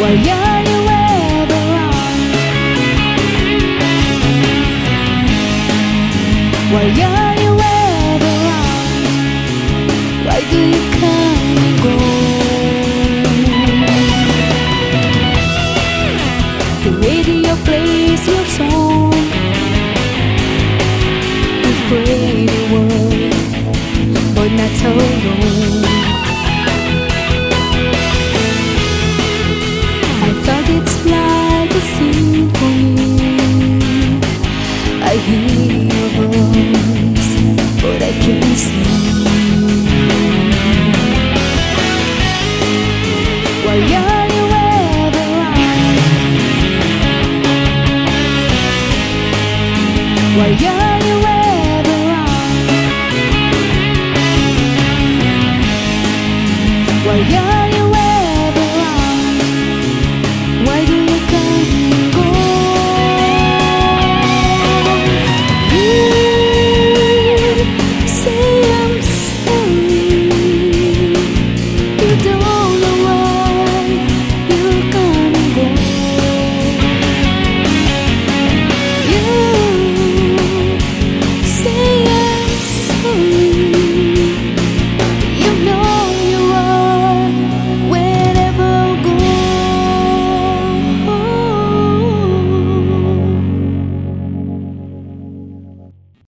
Why are you ever around? Why are you ever around? Why do you come and go? The radio plays your song with pretty words, but not so long. I thought it's like a symphony. I hear your voice, but I can't see. Why are you ever around? Why are you ever around? Why are you ever around? Why do you come and go? You say I'm sorry. You don't.